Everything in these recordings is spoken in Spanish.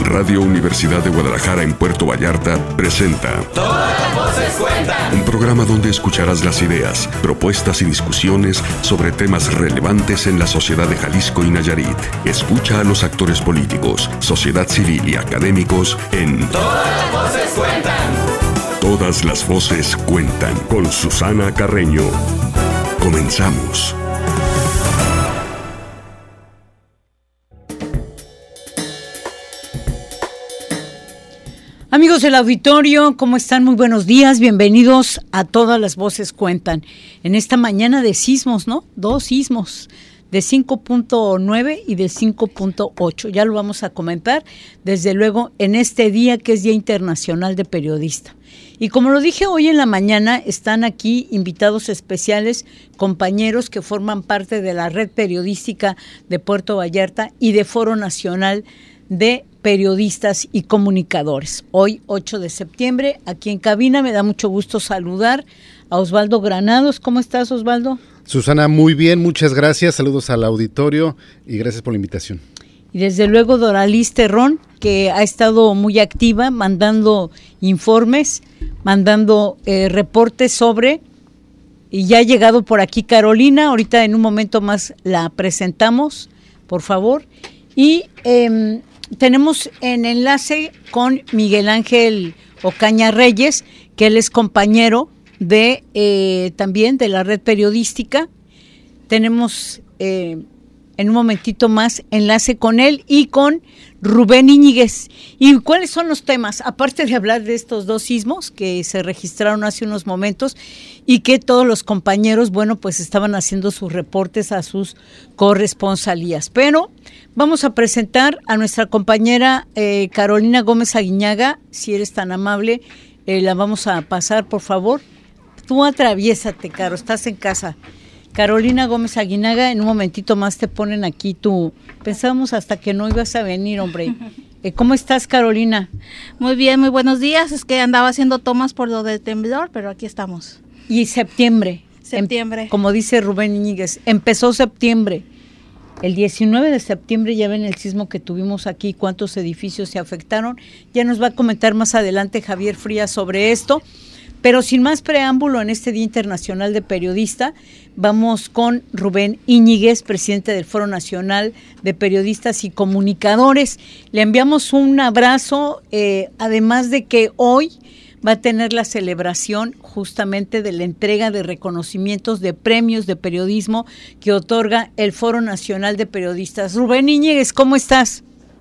Radio Universidad de Guadalajara en Puerto Vallarta presenta Todas las voces cuentan. Un programa donde escucharás las ideas, propuestas y discusiones sobre temas relevantes en la sociedad de Jalisco y Nayarit. Escucha a los actores políticos, sociedad civil y académicos en Todas las voces cuentan. Todas las voces cuentan con Susana Carreño. Comenzamos. Amigos del auditorio, ¿cómo están? Muy buenos días, bienvenidos a Todas las Voces Cuentan. En esta mañana de sismos, ¿no? 2 sismos, de 5.9 y de 5.8. Ya lo vamos a comentar, desde luego, en este día que es Día Internacional de Periodista. Y como lo dije hoy en la mañana, están aquí invitados especiales, compañeros que forman parte de la Red Periodística de Puerto Vallarta y de Foro Nacional de Periodistas y Comunicadores. Hoy, 8 de septiembre, aquí en cabina, me da mucho gusto saludar a Osvaldo Granados. ¿Cómo estás, Osvaldo? Susana, muy bien, muchas gracias. Saludos al auditorio y gracias por la invitación. Y desde luego Doraliz Terrón, que ha estado muy activa, mandando informes, mandando reportes sobre, y ya ha llegado por aquí Carolina. Ahorita en un momento más la presentamos, por favor. Y tenemos en enlace con Miguel Ángel Ocaña Reyes, que él es compañero de también de la Red Periodística. Tenemos en un momentito más enlace con él y con Rubén Íñiguez. ¿Y cuáles son los temas? Aparte de hablar de estos 2 sismos que se registraron hace unos momentos y que todos los compañeros, bueno, pues estaban haciendo sus reportes a sus corresponsalías. Pero vamos a presentar a nuestra compañera Carolina Gómez Aguiñaga, si eres tan amable, la vamos a pasar, por favor. Tú atraviésate, Caro, estás en casa. Carolina Gómez Aguinaga, en un momentito más te ponen aquí tu... Pensábamos hasta que no ibas a venir, hombre. ¿Cómo estás, Carolina? Muy bien, muy buenos días. Es que andaba haciendo tomas por lo del temblor, pero aquí estamos. Y septiembre. Como dice Rubén Íñiguez, empezó septiembre. El 19 de septiembre ya ven el sismo que tuvimos aquí, cuántos edificios se afectaron. Ya nos va a comentar más adelante Javier Frías sobre esto. Pero sin más preámbulo, en este Día Internacional de Periodista, vamos con Rubén Íñiguez, presidente del Foro Nacional de Periodistas y Comunicadores. Le enviamos un abrazo, además de que hoy va a tener la celebración justamente de la entrega de reconocimientos de premios de periodismo que otorga el Foro Nacional de Periodistas. Rubén Íñiguez, ¿cómo estás?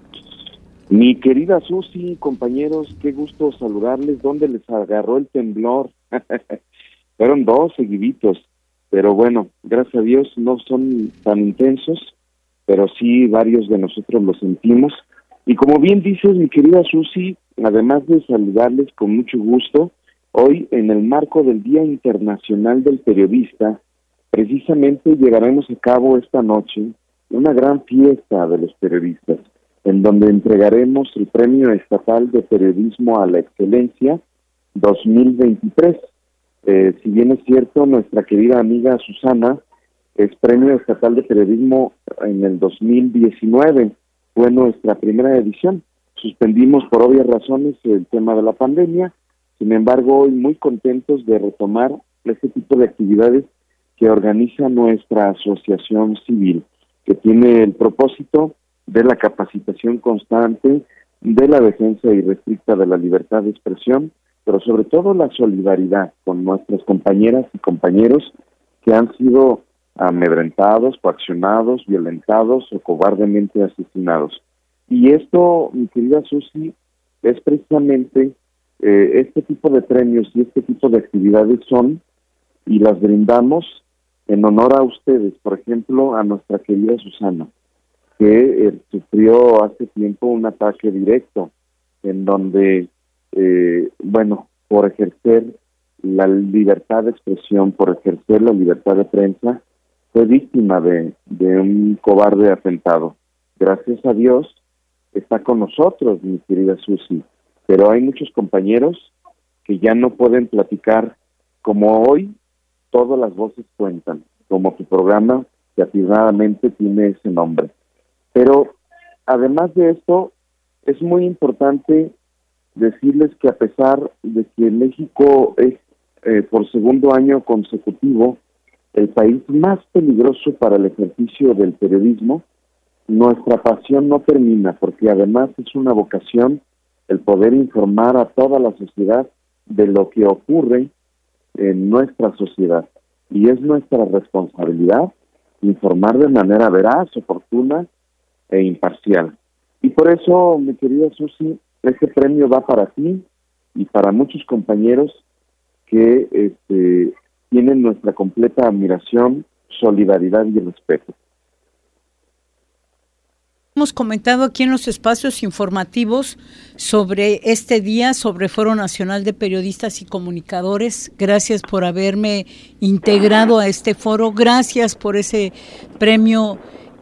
Mi querida Susi, compañeros, qué gusto saludarles. ¿Dónde les agarró el temblor? Fueron 2 seguiditos, pero bueno, gracias a Dios no son tan intensos, pero sí varios de nosotros lo sentimos. Y como bien dices, mi querida Susi, además de saludarles con mucho gusto, hoy en el marco del Día Internacional del Periodista, precisamente llevaremos a cabo esta noche una gran fiesta de los periodistas, en donde entregaremos el Premio Estatal de Periodismo a la Excelencia 2023. Si bien es cierto, nuestra querida amiga Susana es Premio Estatal de Periodismo en el 2019, fue nuestra primera edición. Suspendimos por obvias razones el tema de la pandemia, sin embargo, hoy muy contentos de retomar este tipo de actividades que organiza nuestra asociación civil, que tiene el propósito de la capacitación constante, de la defensa irrestricta de la libertad de expresión, pero sobre todo la solidaridad con nuestras compañeras y compañeros que han sido amedrentados, coaccionados, violentados o cobardemente asesinados. Y esto, mi querida Susi, es precisamente este tipo de premios y este tipo de actividades son, y las brindamos en honor a ustedes, por ejemplo, a nuestra querida Susana, que sufrió hace tiempo un ataque directo, en donde, por ejercer la libertad de expresión, por ejercer la libertad de prensa, fue víctima de un cobarde atentado. Gracias a Dios, está con nosotros, mi querida Susi, pero hay muchos compañeros que ya no pueden platicar como hoy. Todas las voces cuentan, como tu programa que atinadamente tiene ese nombre. Pero además de esto, es muy importante decirles que a pesar de que México es por segundo año consecutivo el país más peligroso para el ejercicio del periodismo, nuestra pasión no termina, porque además es una vocación el poder informar a toda la sociedad de lo que ocurre en nuestra sociedad. Y es nuestra responsabilidad informar de manera veraz, oportuna e imparcial. Y por eso, mi querida Susi, este premio va para ti y para muchos compañeros que tienen nuestra completa admiración, solidaridad y respeto. Hemos comentado aquí en los espacios informativos sobre este día, sobre Foro Nacional de Periodistas y Comunicadores. Gracias por haberme integrado a este foro. Gracias por ese premio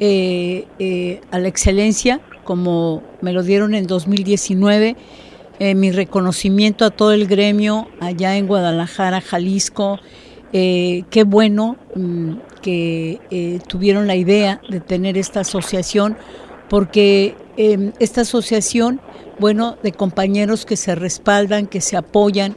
a la excelencia, como me lo dieron en 2019. Mi reconocimiento a todo el gremio allá en Guadalajara, Jalisco. Qué bueno que tuvieron la idea de tener esta asociación, porque esta asociación, bueno, de compañeros que se respaldan, que se apoyan,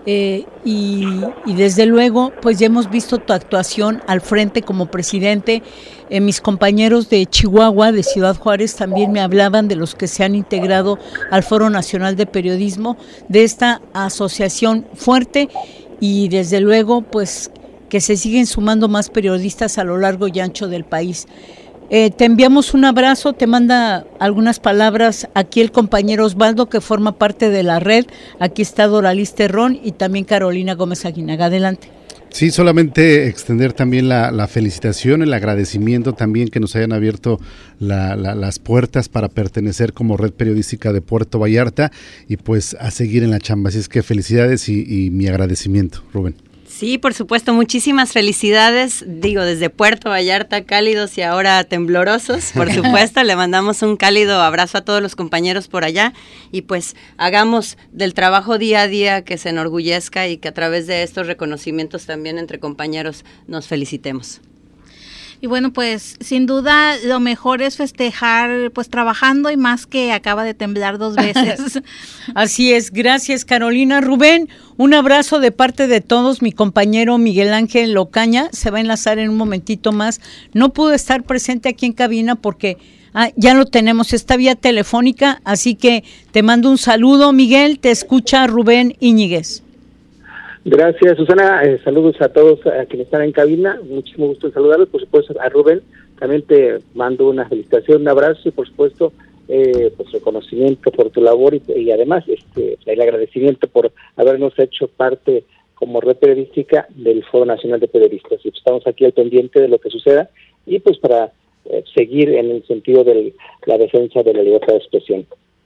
y desde luego, pues ya hemos visto tu actuación al frente como presidente. Mis compañeros de Chihuahua, de Ciudad Juárez, también me hablaban de los que se han integrado al Foro Nacional de Periodismo, de esta asociación fuerte, y desde luego, pues, que se siguen sumando más periodistas a lo largo y ancho del país. Te enviamos un abrazo, te manda algunas palabras aquí el compañero Osvaldo, que forma parte de la red. Aquí está Doralis Terrón y también Carolina Gómez Aguinaga. Adelante. Sí, solamente extender también la felicitación, el agradecimiento también que nos hayan abierto las puertas para pertenecer como red periodística de Puerto Vallarta y pues a seguir en la chamba. Así es que felicidades y mi agradecimiento, Rubén. Sí, por supuesto, muchísimas felicidades, digo, desde Puerto Vallarta, cálidos y ahora temblorosos, por supuesto, le mandamos un cálido abrazo a todos los compañeros por allá y pues hagamos del trabajo día a día que se enorgullezca y que a través de estos reconocimientos también entre compañeros nos felicitemos. Y bueno, pues sin duda lo mejor es festejar pues trabajando y más que acaba de temblar 2 veces. Así es, gracias Carolina. Rubén, un abrazo de parte de todos. Mi compañero Miguel Ángel Ocaña se va a enlazar en un momentito más. No pudo estar presente aquí en cabina porque ya lo tenemos, está vía telefónica, así que te mando un saludo, Miguel. Te escucha Rubén Íñiguez. Gracias, Susana. Saludos a todos a quienes están en cabina. Muchísimo gusto en saludarlos. Por supuesto, a Rubén también te mando una felicitación, un abrazo y, por supuesto, pues reconocimiento por tu labor y además el agradecimiento por habernos hecho parte como red periodística del Foro Nacional de Periodistas. Y pues estamos aquí al pendiente de lo que suceda y pues para seguir en el sentido de la defensa de la libertad de expresión.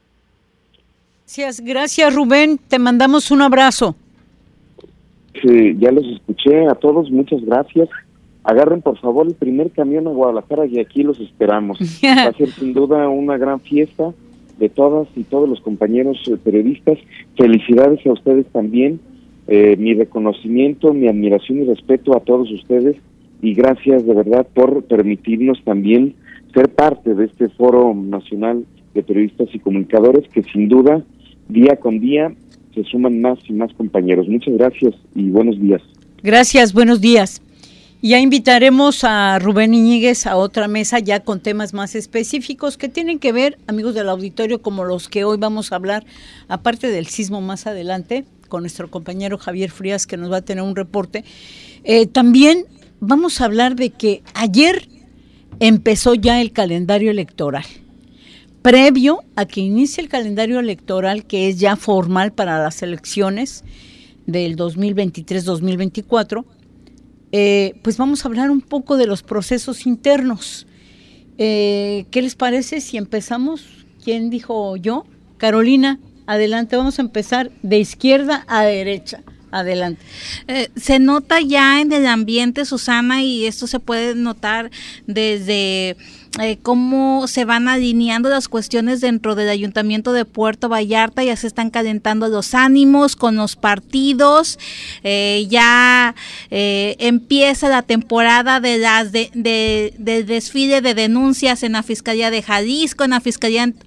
Gracias Rubén. Te mandamos un abrazo. Sí, ya los escuché a todos, muchas gracias. Agarren por favor el primer camión a Guadalajara y aquí los esperamos. Va a ser sin duda una gran fiesta de todas y todos los compañeros periodistas. Felicidades a ustedes también. Mi reconocimiento, mi admiración y respeto a todos ustedes y gracias de verdad por permitirnos también ser parte de este Foro Nacional de Periodistas y Comunicadores que sin duda día con día se suman más y más compañeros. Muchas gracias y buenos días. Gracias, buenos días. Ya invitaremos a Rubén Íñiguez a otra mesa ya con temas más específicos que tienen que ver, amigos del auditorio, como los que hoy vamos a hablar, aparte del sismo más adelante, con nuestro compañero Javier Frías, que nos va a tener un reporte. También vamos a hablar de que ayer empezó ya el calendario electoral. Previo a que inicie el calendario electoral, que es ya formal para las elecciones del 2023-2024, pues vamos a hablar un poco de los procesos internos. ¿Qué les parece si empezamos? ¿Quién dijo yo? Carolina, adelante, vamos a empezar de izquierda a derecha. Adelante. Se nota ya en el ambiente, Susana, y esto se puede notar desde cómo se van alineando las cuestiones dentro del Ayuntamiento de Puerto Vallarta. Ya se están calentando los ánimos con los partidos, ya empieza la temporada de del desfile de denuncias en la Fiscalía de Jalisco, en la Fiscalía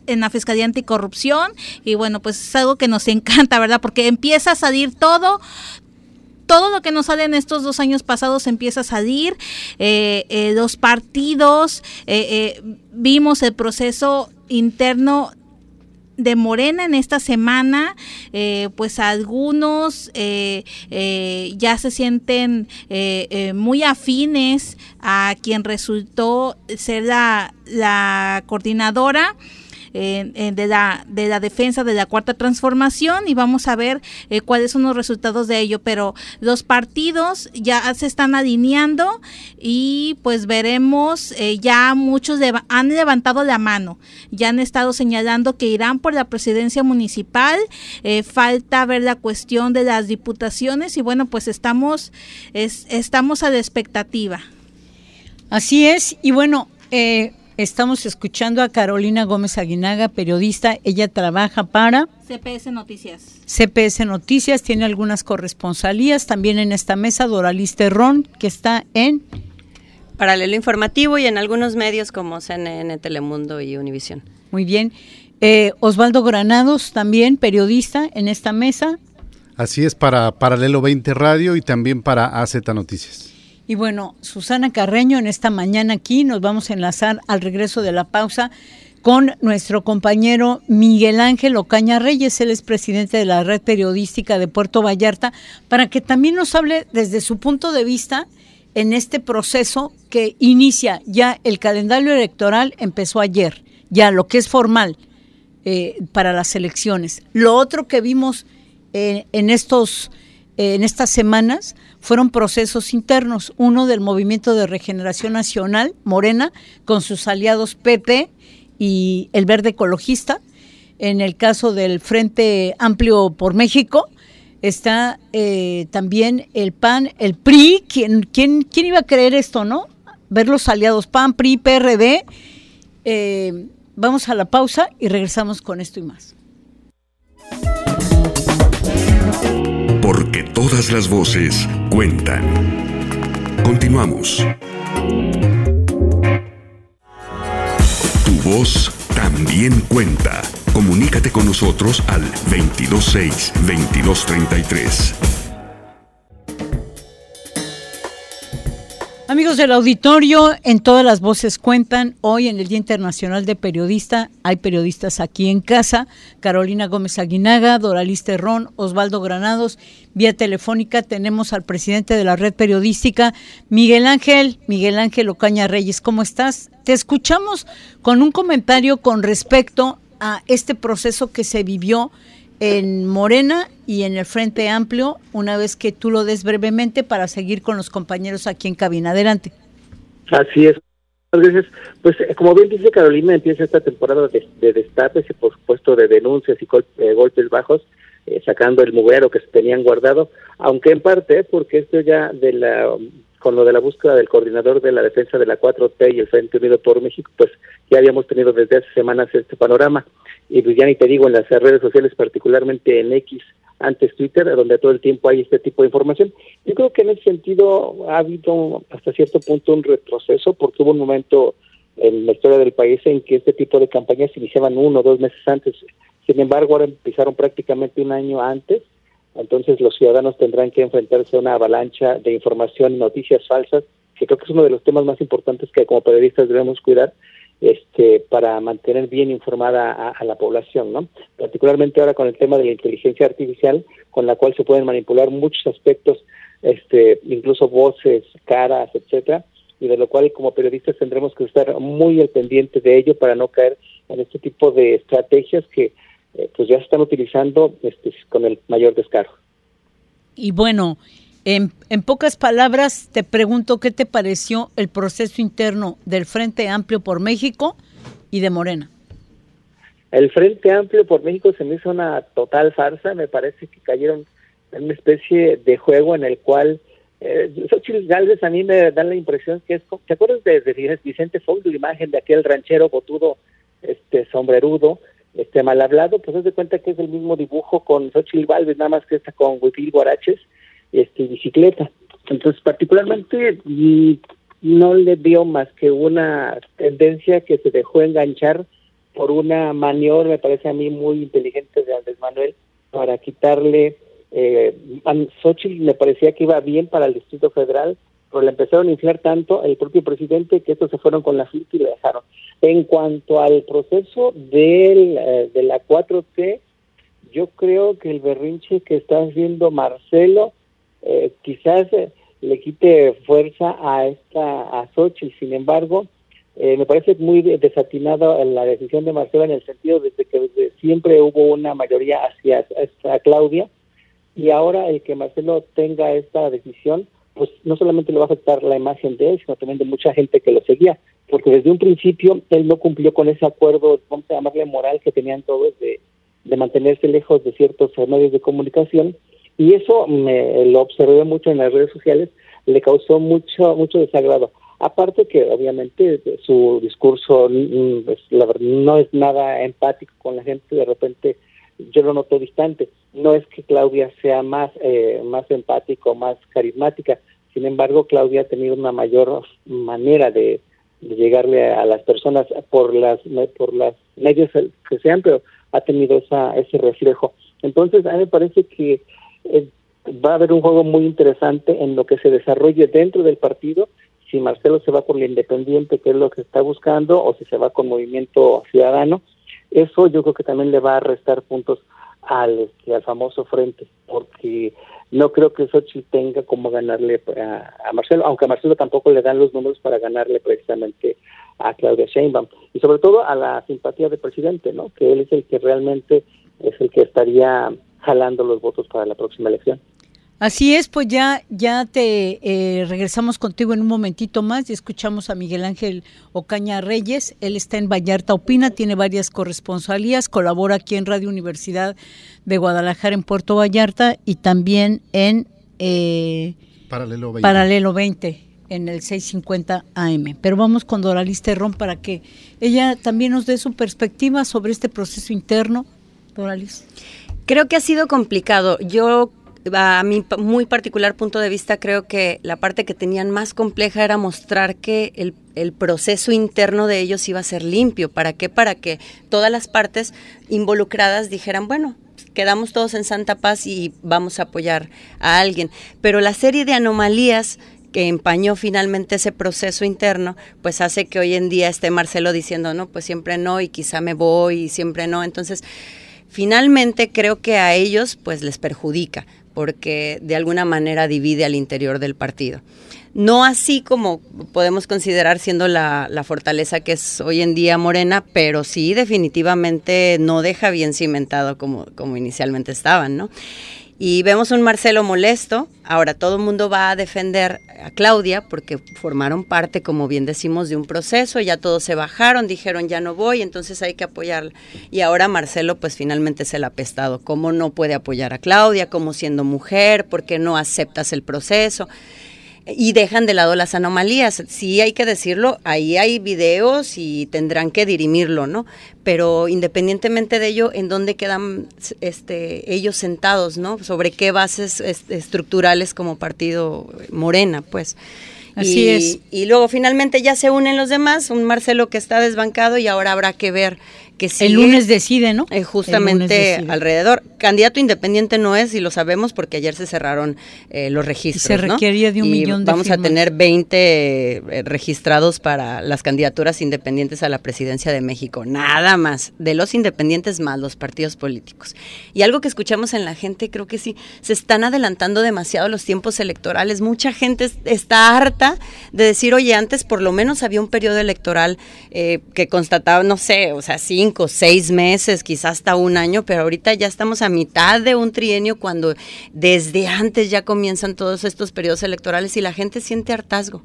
en la Fiscalía Anticorrupción, y bueno, pues es algo que nos encanta, ¿verdad? Porque empieza a salir todo lo que nos sale en estos 2 años pasados empieza a salir, los partidos, vimos el proceso interno de Morena en esta semana, pues algunos ya se sienten muy afines a quien resultó ser la coordinadora de la defensa de la Cuarta Transformación, y vamos a ver cuáles son los resultados de ello, pero los partidos ya se están alineando y pues veremos, ya muchos han levantado la mano, ya han estado señalando que irán por la presidencia municipal, falta ver la cuestión de las diputaciones y bueno, pues estamos a la expectativa. Así es, y bueno, estamos escuchando a Carolina Gómez Aguinaga, periodista. Ella trabaja para CPS Noticias. CPS Noticias, tiene algunas corresponsalías. También en esta mesa, Doralis Terrón, que está en Paralelo Informativo y en algunos medios como CNN, Telemundo y Univisión. Muy bien. Osvaldo Granados, también periodista en esta mesa. Así es, para Paralelo 20 Radio y también para AZ Noticias. Y bueno, Susana Carreño, en esta mañana aquí nos vamos a enlazar al regreso de la pausa con nuestro compañero Miguel Ángel Ocaña Reyes, él es presidente de la Red Periodística de Puerto Vallarta, para que también nos hable desde su punto de vista en este proceso que inicia ya el calendario electoral, empezó ayer, ya lo que es formal para las elecciones. Lo otro que vimos en estas semanas fueron procesos internos, uno del Movimiento de Regeneración Nacional, Morena, con sus aliados PP y el Verde Ecologista. En el caso del Frente Amplio por México, está también el PAN, el PRI. ¿Quién iba a creer esto, no? Ver los aliados PAN, PRI, PRD. Vamos a la pausa y regresamos con esto y más. Porque todas las voces cuentan. Continuamos. Tu voz también cuenta. Comunícate con nosotros al 226-2233. Amigos del auditorio, en Todas las Voces Cuentan, hoy en el Día Internacional de Periodista, hay periodistas aquí en casa, Carolina Gómez Aguinaga, Doralis Terrón, Osvaldo Granados, vía telefónica tenemos al presidente de la Red Periodística, Miguel Ángel Ocaña Reyes, ¿cómo estás? Te escuchamos con un comentario con respecto a este proceso que se vivió en Morena y en el Frente Amplio, una vez que tú lo des brevemente para seguir con los compañeros aquí en cabina. Adelante. Así es. Entonces, pues como bien dice Carolina, empieza esta temporada de destapes y por supuesto de denuncias y golpes bajos, sacando el mugrero que se tenían guardado, aunque en parte porque esto ya con lo de la búsqueda del coordinador de la defensa de la 4T y el Frente Unido por México, pues ya habíamos tenido desde hace semanas este panorama. Y pues ya ni te digo en las redes sociales, particularmente en X, antes Twitter, donde todo el tiempo hay este tipo de información. Yo creo que en ese sentido ha habido hasta cierto punto un retroceso, porque hubo un momento en la historia del país en que este tipo de campañas se iniciaban 1 o 2 meses antes. Sin embargo, ahora empezaron prácticamente un año antes, entonces los ciudadanos tendrán que enfrentarse a una avalancha de información y noticias falsas, que creo que es uno de los temas más importantes que como periodistas debemos cuidar, para mantener bien informada a la población, ¿no? Particularmente ahora con el tema de la inteligencia artificial, con la cual se pueden manipular muchos aspectos, incluso voces, caras, etcétera, y de lo cual como periodistas tendremos que estar muy al pendiente de ello para no caer en este tipo de estrategias que pues ya se están utilizando con el mayor descaro. Y bueno, en pocas palabras te pregunto qué te pareció el proceso interno del Frente Amplio por México y de Morena. El Frente Amplio por México se me hizo una total farsa, me parece que cayeron en una especie de juego en el cual Xochitl Gálvez a mí me dan la impresión que es, ¿te acuerdas de Vicente Fox, de la imagen de aquel ranchero botudo, sombrerudo, mal hablado? Pues haz de cuenta que es el mismo dibujo con Xochitl Gálvez, nada más que está con huipil, guaraches, bicicleta. Entonces, particularmente, no le dio más que una tendencia que se dejó enganchar por una maniobra, me parece a mí muy inteligente de Andrés Manuel, para quitarle, a Xochitl me parecía que iba bien para el Distrito Federal, pero le empezaron a inflar tanto el propio presidente que estos se fueron con la finta y le dejaron. En cuanto al proceso de la 4T, yo creo que el berrinche que está haciendo Marcelo quizás le quite fuerza a Xochitl. Sin embargo, me parece muy desatinada la decisión de Marcelo, en el sentido de que desde siempre hubo una mayoría hacia Claudia, y ahora el que Marcelo tenga esta decisión, pues no solamente le va a afectar la imagen de él, sino también de mucha gente que lo seguía, porque desde un principio él no cumplió con ese acuerdo, vamos a llamarle moral, que tenían todos de mantenerse lejos de ciertos medios de comunicación, y eso lo observé mucho en las redes sociales, le causó mucho desagrado. Aparte que obviamente su discurso la verdad, no es nada empático con la gente, de repente yo lo noto distante. No es que Claudia sea más empática, más carismática, sin embargo Claudia ha tenido una mayor manera de llegarle a las personas por las medios que sean, pero ha tenido ese reflejo. Entonces a mí me parece que va a haber un juego muy interesante en lo que se desarrolle dentro del partido, si Marcelo se va por la independiente, que es lo que está buscando, o si se va con Movimiento Ciudadano. Eso yo creo que también le va a restar puntos al famoso frente, porque no creo que Xochitl tenga como ganarle a Marcelo, aunque a Marcelo tampoco le dan los números para ganarle precisamente a Claudia Sheinbaum, y sobre todo a la simpatía del presidente, ¿no? Que él es el que realmente es el que estaría jalando los votos para la próxima elección. Así es, pues ya te regresamos contigo en un momentito más y escuchamos a Miguel Ángel Ocaña Reyes. Él está en Vallarta Opina, tiene varias corresponsalías, colabora aquí en Radio Universidad de Guadalajara en Puerto Vallarta y también en Paralelo 20 en el 650 AM. Pero vamos con Doralice Terrón para que ella también nos dé su perspectiva sobre este proceso interno. Doralice. Creo que ha sido complicado. Yo, a mi muy particular punto de vista, creo que la parte que tenían más compleja era mostrar que el proceso interno de ellos iba a ser limpio. ¿Para qué? Para que todas las partes involucradas dijeran, bueno, quedamos todos en santa paz y vamos a apoyar a alguien. Pero la serie de anomalías que empañó finalmente ese proceso interno, pues hace que hoy en día esté Marcelo diciendo, no, pues siempre no, y quizá me voy, y siempre no. Entonces, finalmente creo que a ellos pues les perjudica, porque de alguna manera divide al interior del partido. No así como podemos considerar siendo la fortaleza que es hoy en día Morena, pero sí definitivamente no deja bien cimentado como inicialmente estaban, ¿no? Y vemos un Marcelo molesto. Ahora todo el mundo va a defender a Claudia porque formaron parte, como bien decimos, de un proceso. Ya todos se bajaron, dijeron ya no voy, entonces hay que apoyarla. Y ahora Marcelo pues finalmente se la ha apestado. ¿Cómo no puede apoyar a Claudia? ¿Cómo siendo mujer? ¿Por qué no aceptas el proceso? Y dejan de lado las anomalías. Sí, hay que decirlo, ahí hay videos y tendrán que dirimirlo, ¿no? Pero independientemente de ello, ¿en dónde quedan ellos sentados, ¿no? ¿Sobre qué bases estructurales como partido Morena, pues? Así es. Y luego finalmente ya se unen los demás, un Marcelo que está desbancado y ahora habrá que ver que sigue. El lunes decide, ¿no? Justamente alrededor. Candidato independiente no es, y lo sabemos porque ayer se cerraron los registros, se requería de 1 millón de vamos firmas. A tener 20 registrados para las candidaturas independientes a la presidencia de México, nada más, de los independientes más los partidos políticos. Y algo que escuchamos en la gente, creo que sí, se están adelantando demasiado los tiempos electorales. Mucha gente está harta de decir, oye, antes por lo menos había un periodo electoral que constataba, no sé, o sea, 5, 6 meses, quizás hasta 1 año, pero ahorita ya estamos a mitad de un trienio cuando desde antes ya comienzan todos estos periodos electorales y la gente siente hartazgo.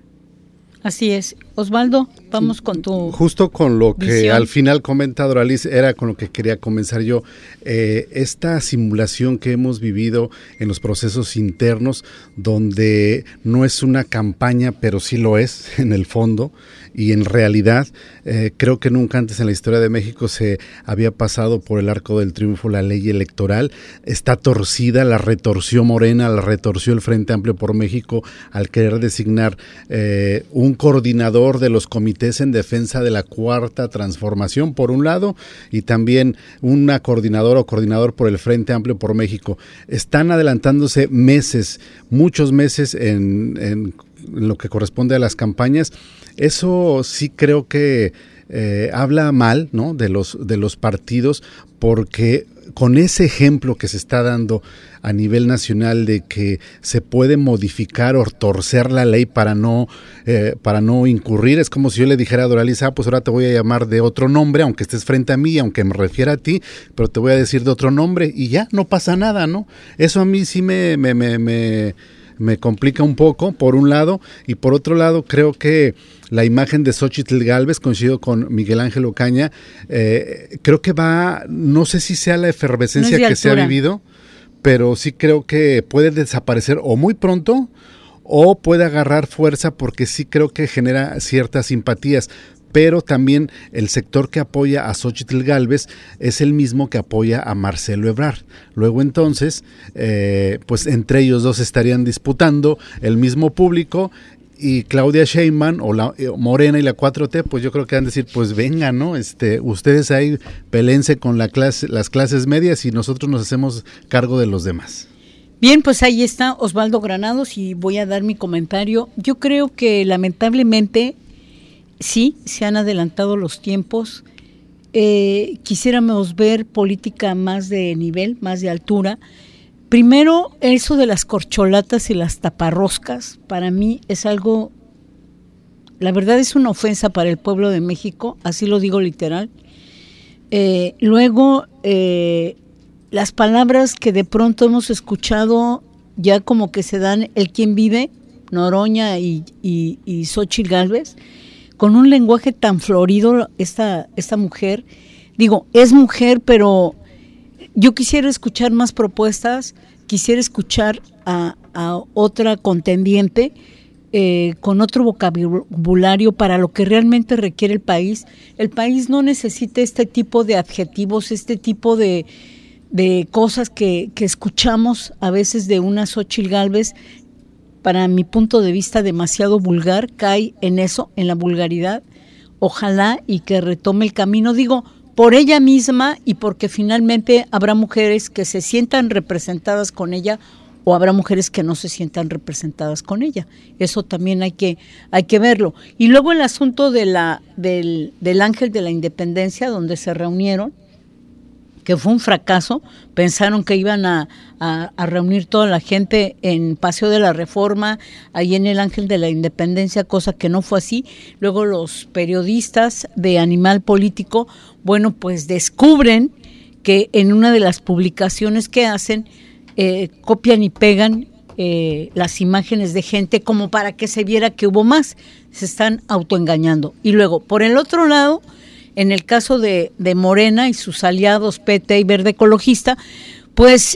Así es. Osvaldo, vamos con tu justo con lo que visión. Al final comenta Doralice, era con lo que quería comenzar yo. Esta simulación que hemos vivido en los procesos internos, donde no es una campaña, pero sí lo es en el fondo y en realidad, creo que nunca antes en la historia de México se había pasado por el arco del triunfo la ley electoral. Está torcida, la retorció Morena, la retorció el Frente Amplio por México al querer designar un coordinador de los comités comités en defensa de la Cuarta Transformación, por un lado, y también una coordinadora o coordinador por el Frente Amplio por México. Están adelantándose meses, muchos meses en lo que corresponde a las campañas. Eso sí creo que habla mal, ¿no?, de los partidos, porque con ese ejemplo que se está dando a nivel nacional de que se puede modificar o torcer la ley para no incurrir, es como si yo le dijera a Doralice, pues ahora te voy a llamar de otro nombre, aunque estés frente a mí, aunque me refiera a ti, pero te voy a decir de otro nombre y ya, no pasa nada, ¿no? Eso a mí sí me complica un poco, por un lado, y por otro lado creo que la imagen de Xóchitl Gálvez, coincido con Miguel Ángel Ocaña, creo que no sé si sea la efervescencia que se ha vivido, pero sí creo que puede desaparecer o muy pronto o puede agarrar fuerza, porque sí creo que genera ciertas simpatías. Pero también el sector que apoya a Xóchitl Gálvez es el mismo que apoya a Marcelo Ebrard. Luego entonces, pues entre ellos dos estarían disputando el mismo público, y Claudia Sheinbaum o Morena y la 4T, pues yo creo que van a decir, pues venga, ¿no? Ustedes ahí pelense con las clases medias y nosotros nos hacemos cargo de los demás. Bien, pues ahí está Osvaldo Granados y voy a dar mi comentario. Yo creo que lamentablemente sí, se han adelantado los tiempos. Quisiéramos ver política más de nivel, más de altura. Primero, eso de las corcholatas y las taparroscas, para mí es algo, la verdad es una ofensa para el pueblo de México, así lo digo literal. Luego, las palabras que de pronto hemos escuchado ya como que se dan el quien vive, Noroña y Xóchitl Gálvez, con un lenguaje tan florido, esta mujer, digo, es mujer, pero yo quisiera escuchar más propuestas, quisiera escuchar a otra contendiente con otro vocabulario para lo que realmente requiere el país. El país no necesita este tipo de adjetivos, este tipo de cosas que escuchamos a veces de una Xóchitl Gálvez, para mi punto de vista demasiado vulgar, cae en eso, en la vulgaridad. Ojalá y que retome el camino, digo, por ella misma y porque finalmente habrá mujeres que se sientan representadas con ella o habrá mujeres que no se sientan representadas con ella. Eso también hay que verlo. Y luego el asunto del Ángel de la Independencia, donde se reunieron, que fue un fracaso. Pensaron que iban a reunir toda la gente en Paseo de la Reforma, ahí en el Ángel de la Independencia, cosa que no fue así. Luego los periodistas de Animal Político, bueno, pues descubren que en una de las publicaciones que hacen, copian y pegan las imágenes de gente como para que se viera que hubo más. Se están autoengañando. Y luego, por el otro lado, en el caso de Morena y sus aliados PT y Verde Ecologista, pues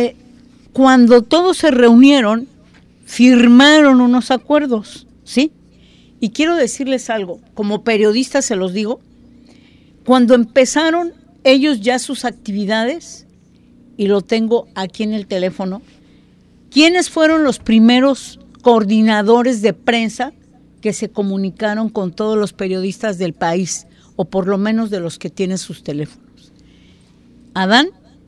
cuando todos se reunieron, firmaron unos acuerdos, ¿sí? Y quiero decirles algo, como periodista se los digo, cuando empezaron ellos ya sus actividades, y lo tengo aquí en el teléfono, ¿quiénes fueron los primeros coordinadores de prensa que se comunicaron con todos los periodistas del país? O por lo menos de los que tienen sus teléfonos. Adán,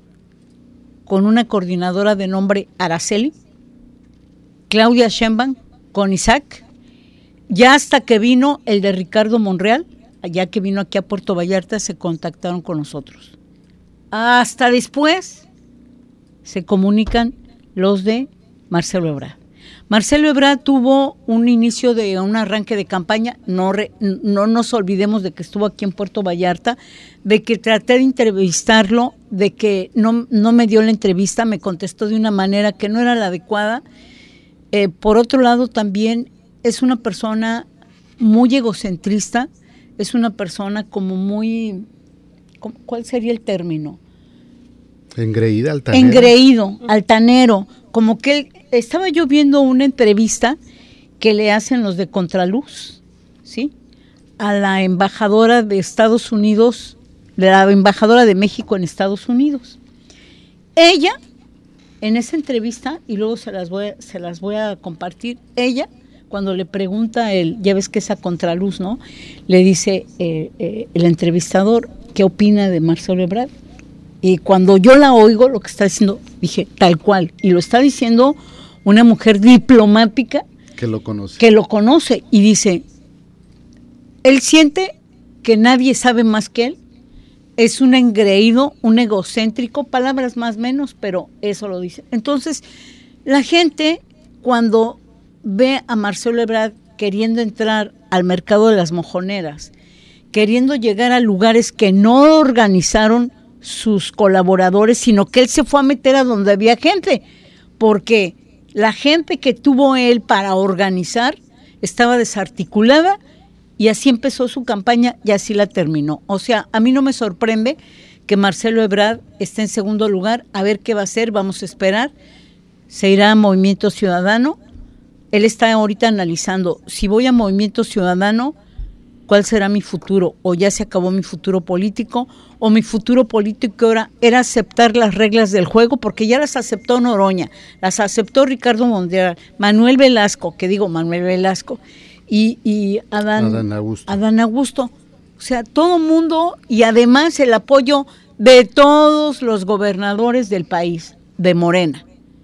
con una coordinadora de nombre Araceli, Claudia Sheinbaum con Isaac, ya hasta que vino el de Ricardo Monreal, ya que vino aquí a Puerto Vallarta, se contactaron con nosotros. Hasta después se comunican los de Marcelo Ebrard. Marcelo Ebrard tuvo un inicio de un arranque de campaña, no nos olvidemos de que estuvo aquí en Puerto Vallarta, de que traté de entrevistarlo, de que no me dio la entrevista, me contestó de una manera que no era la adecuada. Por otro lado, también es una persona muy egocentrista, es una persona como muy, ¿cuál sería el término? Engreída, altanero. Engreído, altanero, como que él, estaba yo viendo una entrevista que le hacen los de Contraluz, ¿sí? A la embajadora de Estados Unidos, la embajadora de México en Estados Unidos. Ella, en esa entrevista, y luego se las voy a compartir, ella cuando le pregunta ya ves que es a contraluz, ¿no? Le dice el entrevistador, ¿qué opina de Marcelo Ebrard? Y cuando yo la oigo, lo que está diciendo, dije, tal cual. Y lo está diciendo una mujer diplomática. Que lo conoce. Que lo conoce. Y dice, él siente que nadie sabe más que él. Es un engreído, un egocéntrico, palabras más menos, pero eso lo dice. Entonces, la gente, cuando ve a Marcelo Ebrard queriendo entrar al mercado de las mojoneras, queriendo llegar a lugares que no organizaron sus colaboradores, sino que él se fue a meter a donde había gente, porque la gente que tuvo él para organizar estaba desarticulada y así empezó su campaña y así la terminó. O sea, a mí no me sorprende que Marcelo Ebrard esté en segundo lugar, a ver qué va a hacer, vamos a esperar. Se irá a Movimiento Ciudadano. Él está ahorita analizando, si voy a Movimiento Ciudadano, ¿cuál será mi futuro? O ya se acabó mi futuro político, o mi futuro político ahora era aceptar las reglas del juego, porque ya las aceptó Noroña, las aceptó Ricardo Monreal, Manuel Velasco, y Adán Augusto. O sea, todo mundo, y además el apoyo de todos los gobernadores del país, de Morena.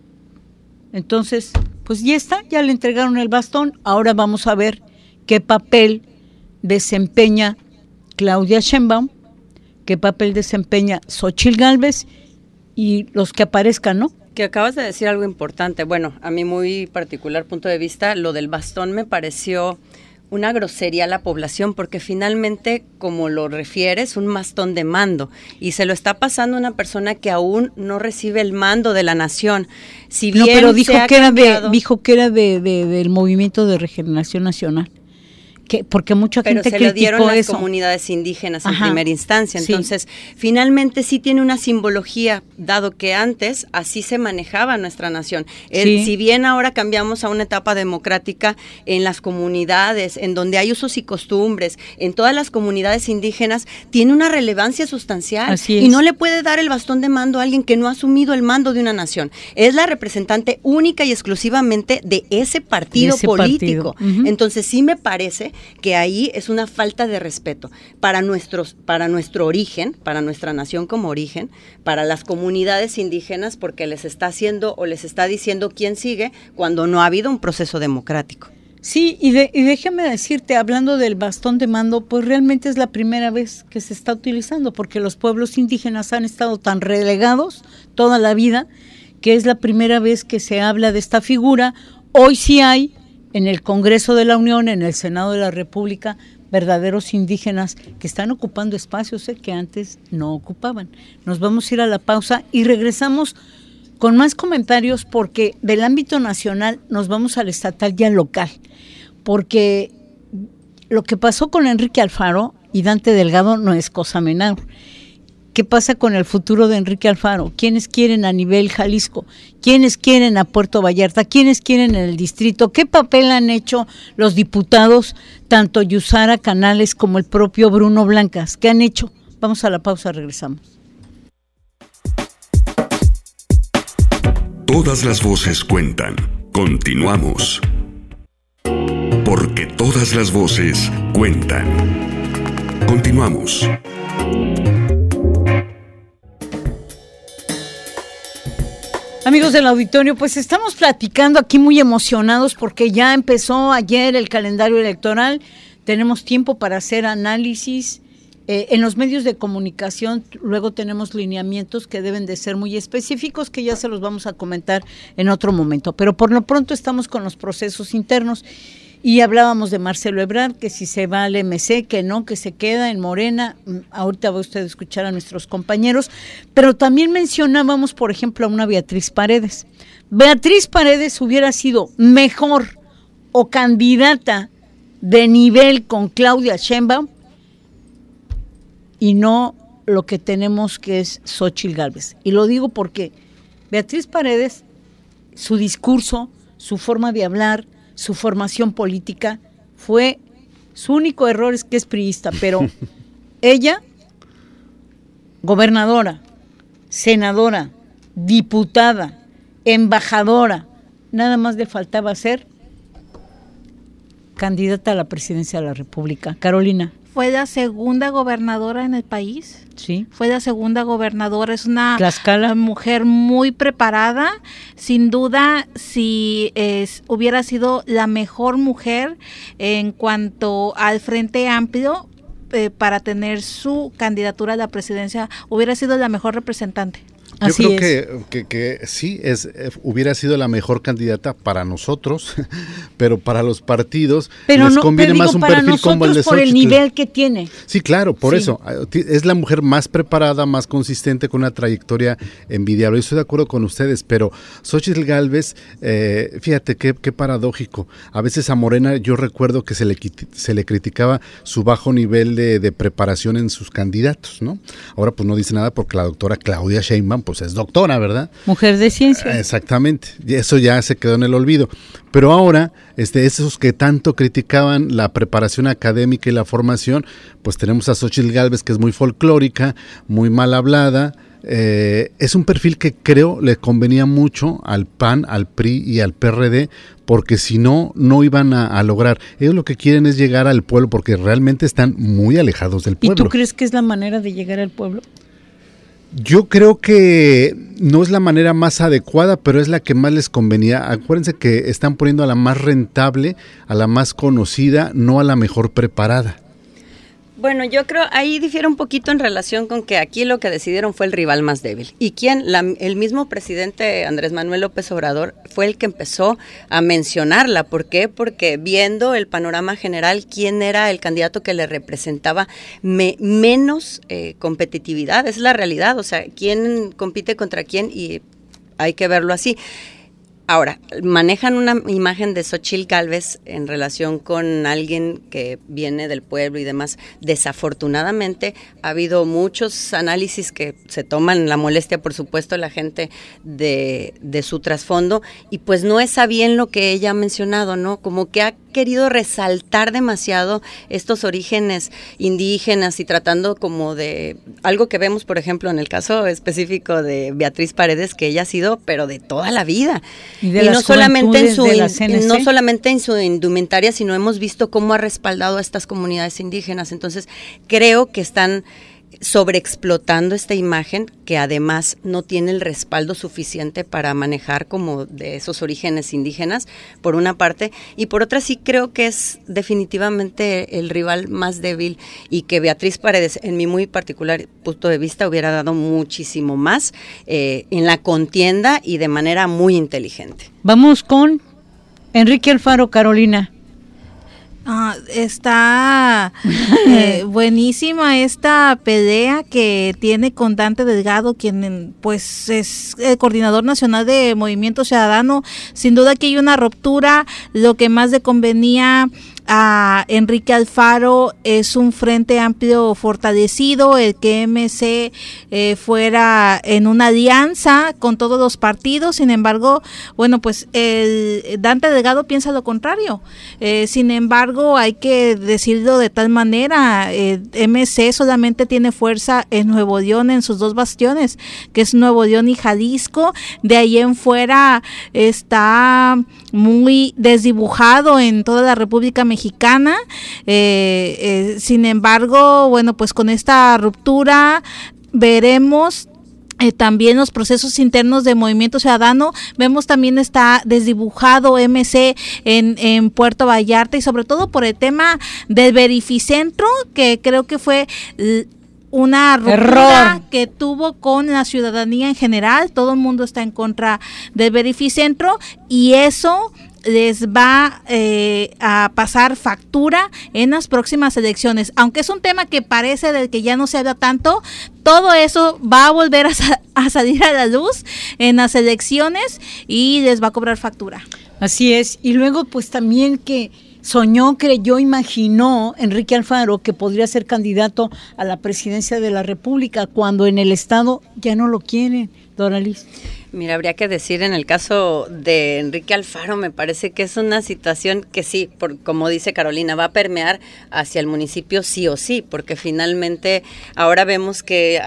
Entonces, pues ya está, ya le entregaron el bastón, ahora vamos a ver qué papel desempeña Claudia Sheinbaum, qué papel desempeña Xóchitl Gálvez y los que aparezcan, ¿no? Que acabas de decir algo importante. Bueno, a mi muy particular punto de vista, lo del bastón me pareció una grosería a la población, porque finalmente, como lo refieres, un bastón de mando, y se lo está pasando a una persona que aún no recibe el mando de la nación. Si bien no, pero dijo que era del Movimiento de Regeneración Nacional. Porque mucha gente criticó eso. Pero se lo dieron las comunidades indígenas en primera instancia. Entonces, finalmente sí tiene una simbología, dado que antes así se manejaba nuestra nación. Si bien ahora cambiamos a una etapa democrática en las comunidades, en donde hay usos y costumbres, en todas las comunidades indígenas, tiene una relevancia sustancial. Así es. Y no le puede dar el bastón de mando a alguien que no ha asumido el mando de una nación. Es la representante única y exclusivamente de ese partido político. Uh-huh. Entonces, sí me parece que ahí es una falta de respeto para nuestro origen, para nuestra nación como origen, para las comunidades indígenas, porque les está haciendo o les está diciendo quién sigue cuando no ha habido un proceso democrático. Sí, y déjame decirte, hablando del bastón de mando, pues realmente es la primera vez que se está utilizando, porque los pueblos indígenas han estado tan relegados toda la vida, que es la primera vez que se habla de esta figura. Hoy sí hay en el Congreso de la Unión, en el Senado de la República, verdaderos indígenas que están ocupando espacios que antes no ocupaban. Nos vamos a ir a la pausa y regresamos con más comentarios, porque del ámbito nacional nos vamos al estatal y al local, porque lo que pasó con Enrique Alfaro y Dante Delgado no es cosa menor. ¿Qué pasa con el futuro de Enrique Alfaro? ¿Quiénes quieren a nivel Jalisco? ¿Quiénes quieren a Puerto Vallarta? ¿Quiénes quieren en el distrito? ¿Qué papel han hecho los diputados, tanto Yusara Canales como el propio Bruno Blancas? ¿Qué han hecho? Vamos a la pausa, regresamos. Todas las voces cuentan. Continuamos. Porque todas las voces cuentan. Continuamos. Amigos del auditorio, pues estamos platicando aquí muy emocionados porque ya empezó ayer el calendario electoral. Tenemos tiempo para hacer análisis. En los medios de comunicación luego tenemos lineamientos que deben de ser muy específicos, que ya se los vamos a comentar en otro momento. Pero por lo pronto estamos con los procesos internos y hablábamos de Marcelo Ebrard, que si se va al MC, que no, que se queda en Morena. Ahorita va usted a escuchar a nuestros compañeros, pero también mencionábamos, por ejemplo, a una Beatriz Paredes. Beatriz Paredes hubiera sido mejor o candidata de nivel con Claudia Sheinbaum, y no lo que tenemos, que es Xóchitl Gálvez. Y lo digo porque Beatriz Paredes, su discurso, su forma de hablar, su formación política, su único error es que es priista, pero ella, gobernadora, senadora, diputada, embajadora, nada más le faltaba ser candidata a la presidencia de la República. Carolina. Fue la segunda gobernadora en el país. Sí. Fue la segunda gobernadora. Es una Tlaxcala. mujer muy preparada. Sin duda, si hubiera sido la mejor mujer en cuanto al Frente Amplio para tener su candidatura a la presidencia, hubiera sido la mejor representante. Yo Así creo que sí, hubiera sido la mejor candidata para nosotros, pero para los partidos les conviene más un perfil como el de Xochitl. Por el nivel que tiene. Sí, claro, por eso. Es la mujer más preparada, más consistente, con una trayectoria envidiable. Yo estoy de acuerdo con ustedes, pero Xochitl Gálvez, fíjate qué paradójico. A veces a Morena yo recuerdo que se le criticaba su bajo nivel de preparación en sus candidatos, ¿no? Ahora pues no dice nada porque la doctora Claudia Sheinbaum pues es doctora, ¿verdad? Mujer de ciencia. Exactamente, y eso ya se quedó en el olvido. Pero ahora, esos que tanto criticaban la preparación académica y la formación, pues tenemos a Xochitl Gálvez, que es muy folclórica, muy mal hablada. Es un perfil que creo le convenía mucho al PAN, al PRI y al PRD, porque si no, no iban a lograr. Ellos lo que quieren es llegar al pueblo, porque realmente están muy alejados del pueblo. ¿Y tú crees que es la manera de llegar al pueblo? Yo creo que no es la manera más adecuada, pero es la que más les convenía. Acuérdense que están poniendo a la más rentable, a la más conocida, no a la mejor preparada. Bueno, yo creo ahí difiere un poquito en relación con que aquí lo que decidieron fue el rival más débil. ¿Y quién? El mismo presidente Andrés Manuel López Obrador fue el que empezó a mencionarla. ¿Por qué? Porque viendo el panorama general, quién era el candidato que le representaba menos competitividad. Es la realidad, o sea, quién compite contra quién y hay que verlo así. Ahora, manejan una imagen de Xochitl Gálvez en relación con alguien que viene del pueblo y demás. Desafortunadamente, ha habido muchos análisis que se toman la molestia, por supuesto, la gente de su trasfondo, y pues no es a bien lo que ella ha mencionado, ¿no? Como que ha querido resaltar demasiado estos orígenes indígenas y tratando como de algo que vemos, por ejemplo, en el caso específico de Beatriz Paredes, que ella ha sido, pero de toda la vida. Y no solamente en su indumentaria, sino hemos visto cómo ha respaldado a estas comunidades indígenas. Entonces, creo que están sobreexplotando esta imagen, que además no tiene el respaldo suficiente para manejar como de esos orígenes indígenas, por una parte, y por otra sí creo que es definitivamente el rival más débil, y que Beatriz Paredes, en mi muy particular punto de vista, hubiera dado muchísimo más en la contienda y de manera muy inteligente. Vamos con Enrique Alfaro. Carolina. Está buenísima esta pelea que tiene con Dante Delgado, quien pues es el coordinador nacional de Movimiento Ciudadano. Sin duda que hay una ruptura. Lo que más le convenía a Enrique Alfaro es un frente amplio fortalecido, el que MC fuera en una alianza con todos los partidos. Sin embargo, bueno, pues el Dante Delgado piensa lo contrario. Sin embargo, hay que decirlo de tal manera, MC solamente tiene fuerza en Nuevo León, en sus dos bastiones, que es Nuevo León y Jalisco. De ahí en fuera está muy desdibujado en toda la República Mexicana. Sin embargo, bueno, pues con esta ruptura veremos también los procesos internos de Movimiento Ciudadano. Vemos también está desdibujado MC en Puerto Vallarta, y sobre todo por el tema del verificentro, que creo que fue una ruptura que tuvo con la ciudadanía en general. Todo el mundo está en contra del verificentro, y eso les va a pasar factura en las próximas elecciones. Aunque es un tema que parece del que ya no se habla tanto, todo eso va a volver a salir a la luz en las elecciones y les va a cobrar factura. Así es. Y luego pues también que soñó, creyó, imaginó Enrique Alfaro que podría ser candidato a la presidencia de la República, cuando en el Estado ya no lo quieren, Doralis. Mira, habría que decir en el caso de Enrique Alfaro, me parece que es una situación que sí, como dice Carolina, va a permear hacia el municipio sí o sí, porque finalmente ahora vemos que hay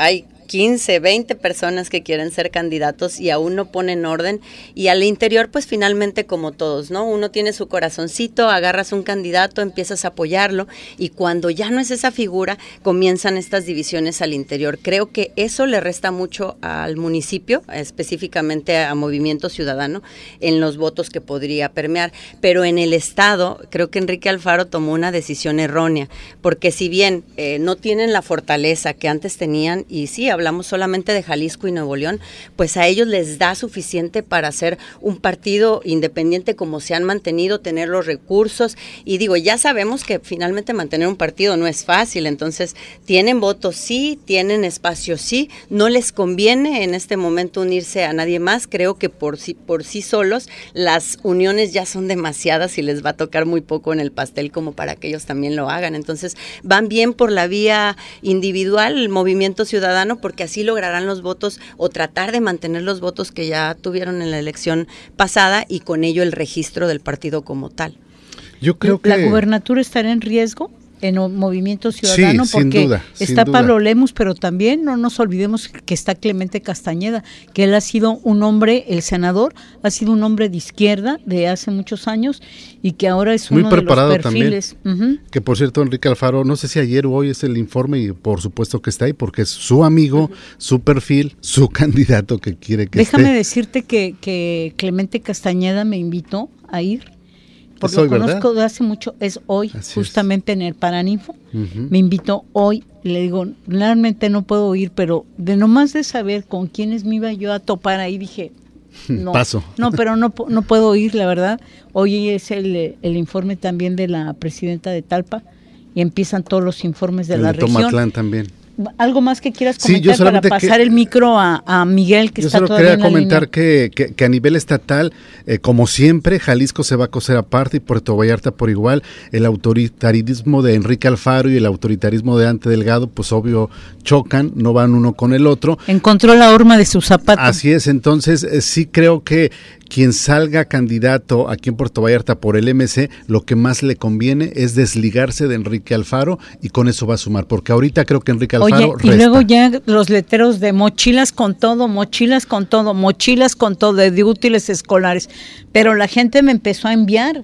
15, 20 personas que quieren ser candidatos y aún no ponen orden, y al interior pues finalmente como todos, ¿no? Uno tiene su corazoncito, agarras un candidato, empiezas a apoyarlo, y cuando ya no es esa figura, comienzan estas divisiones al interior. Creo que eso le resta mucho al municipio, específicamente a Movimiento Ciudadano, en los votos que podría permear, pero en el estado creo que Enrique Alfaro tomó una decisión errónea, porque si bien no tienen la fortaleza que antes tenían, y sí, hablamos solamente de Jalisco y Nuevo León, pues a ellos les da suficiente para ser un partido independiente como se han mantenido, tener los recursos, y digo, ya sabemos que finalmente mantener un partido no es fácil, entonces tienen votos sí, tienen espacio sí, no les conviene en este momento unirse a nadie más, creo que por sí solos las uniones ya son demasiadas y les va a tocar muy poco en el pastel como para que ellos también lo hagan, entonces van bien por la vía individual, el Movimiento Ciudadano, porque así lograrán los votos o tratar de mantener los votos que ya tuvieron en la elección pasada y con ello el registro del partido como tal. Yo creo que la gubernatura estará en riesgo en Movimiento Ciudadano, sí, porque sin duda, está sin Pablo duda. Lemus, pero también no nos olvidemos que está Clemente Castañeda, que él ha sido un hombre, el senador, ha sido un hombre de izquierda de hace muchos años y que ahora es muy uno de los preparado perfiles. también. Que por cierto, Enrique Alfaro, no sé si ayer o hoy es el informe y por supuesto que está ahí porque es su amigo, su perfil, su candidato que quiere que Déjame esté. decirte que Clemente Castañeda me invitó a ir. Porque Es hoy, lo conozco ¿verdad? de hace mucho, es hoy, Así justamente en el Paraninfo. Ujú. Me invitó hoy, le digo, realmente no puedo ir, pero de nomás de saber con quiénes me iba yo a topar ahí, dije, no, Paso. no, pero no puedo ir, la verdad. Hoy es el informe también de la presidenta de Talpa y empiezan todos los informes de El la de región. Tomatlán también. ¿Algo más que quieras Sí, yo comentar para solamente pasar el micro a Miguel, que Yo está solo todavía quería en la comentar línea? que a nivel estatal, como siempre, Jalisco se va a coser aparte y Puerto Vallarta por igual. El autoritarismo de Enrique Alfaro y el autoritarismo de Dante Delgado, pues obvio, chocan, no van uno con el otro. Encontró la horma de su zapato. Así es, entonces sí creo que quien salga candidato aquí en Puerto Vallarta por el MC, lo que más le conviene es desligarse de Enrique Alfaro y con eso va a sumar, porque ahorita creo que Enrique Alfaro Oye, y resta. luego ya los letreros de mochilas con todo, mochilas con todo, mochilas con todo, de útiles escolares. Pero la gente me empezó a enviar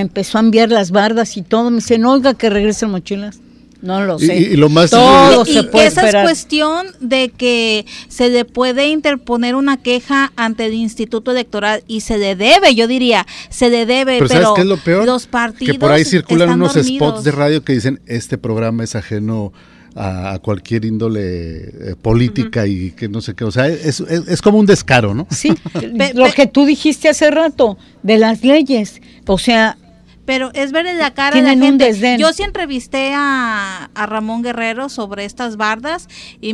las bardas y todo. Me dicen, oiga, que regresen mochilas. No lo sé. Y lo más todo Y se puede esa esperar. es cuestión de que se le puede interponer una queja ante el Instituto Electoral y se le debe, yo diría, se le debe, Pero ¿sabes qué es lo peor? los partidos Que por ahí circulan están unos dormidos. spots de radio que dicen, este programa es ajeno a cualquier índole política y que no sé qué, o sea, es como un descaro, ¿no? Sí, lo que tú dijiste hace rato, de las leyes, o sea, Pero es ver en la cara de la tienen un gente. desdén. Yo sí entrevisté a Ramón Guerrero sobre estas bardas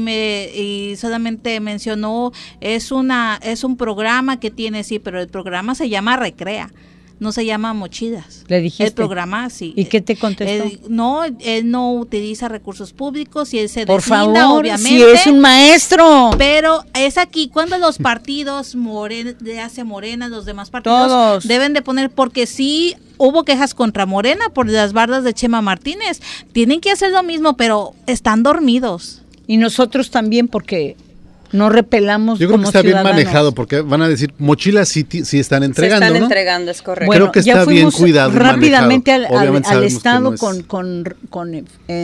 y solamente mencionó, es un programa que tiene, sí, pero el programa se llama Recrea. No se llama Mochilas. ¿Le dijiste? El programa, sí. ¿Y qué te contestó? Él no utiliza recursos públicos y él se Por deslinda, favor, obviamente. si es un maestro. Pero es aquí cuando los partidos de hace Morena, los demás partidos Todos. deben de poner, porque sí hubo quejas contra Morena por las bardas de Chema Martínez. Tienen que hacer lo mismo, pero están dormidos. Y nosotros también, porque no repelamos Yo creo que como está bien ciudadanos. manejado porque van a decir, mochilas sí están entregando, Se están ¿no? entregando, es correcto. Bueno, creo que ya está bien fuimos cuidado y rápidamente manejado. Obviamente al sabemos que Estado no es- con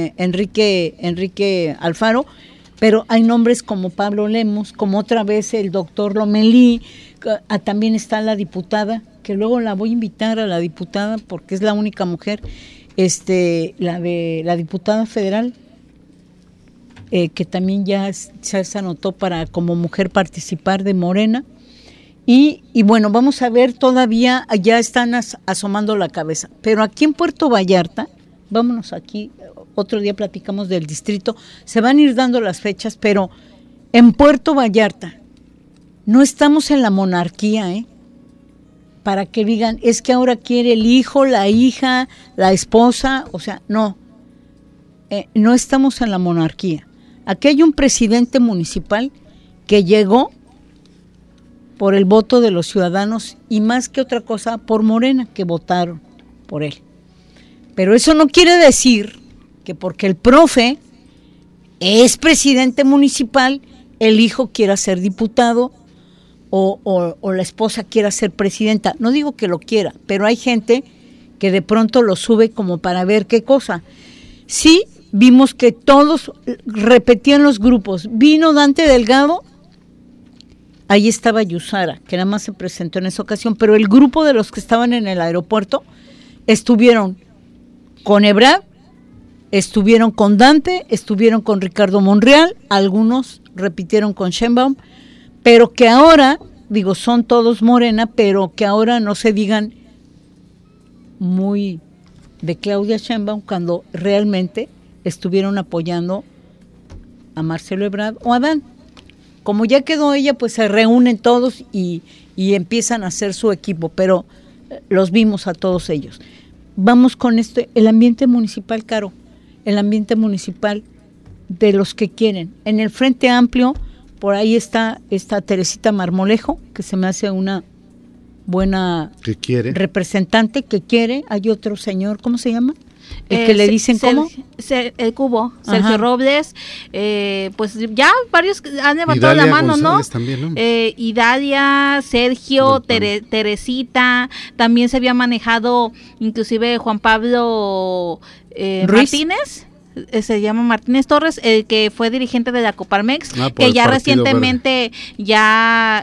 Enrique Alfaro, pero hay nombres como Pablo Lemus, como otra vez el doctor Lomelí, también está la diputada, que luego la voy a invitar a la diputada porque es la única mujer, la diputada federal, que también ya se anotó para como mujer participar de Morena. Y bueno, vamos a ver, todavía ya están asomando la cabeza. Pero aquí en Puerto Vallarta, vámonos aquí, otro día platicamos del distrito, se van a ir dando las fechas, pero en Puerto Vallarta no estamos en la monarquía, para que digan, es que ahora quiere el hijo, la hija, la esposa, o sea, no estamos en la monarquía. Aquí hay un presidente municipal que llegó por el voto de los ciudadanos y más que otra cosa por Morena, que votaron por él. Pero eso no quiere decir que porque el profe es presidente municipal el hijo quiera ser diputado o la esposa quiera ser presidenta. No digo que lo quiera, pero hay gente que de pronto lo sube como para ver qué cosa. Sí, vimos que todos repetían los grupos. Vino Dante Delgado, ahí estaba Yusara, que nada más se presentó en esa ocasión, pero el grupo de los que estaban en el aeropuerto estuvieron con Ebrard, estuvieron con Dante, estuvieron con Ricardo Monreal, algunos repitieron con Sheinbaum, pero que ahora, digo, son todos Morena, pero que ahora no se digan muy de Claudia Sheinbaum cuando realmente estuvieron apoyando a Marcelo Ebrard o a Adán. Como ya quedó ella, pues se reúnen todos y empiezan a hacer su equipo, pero los vimos a todos ellos. Vamos con el ambiente municipal, Caro, el ambiente municipal de los que quieren. En el Frente Amplio, por ahí está Teresita Marmolejo, que se me hace una buena representante que quiere. Hay otro señor, ¿cómo se llama? El que le dicen ¿cómo? El Cubo, Sergio Robles, pues ya varios han levantado la mano, González, ¿no? También, ¿no? Idalia, Sergio, Teresita, también se había manejado inclusive Juan Pablo Martínez. Se llama Martínez Torres, el que fue dirigente de la Coparmex, que ya recientemente ya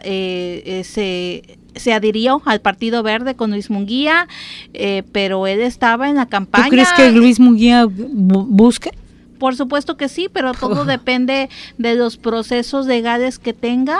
se adhirió al Partido Verde con Luis Munguía, pero él estaba en la campaña. ¿Tú crees que Luis Munguía busque? Por supuesto que sí, pero todo depende de los procesos legales que tenga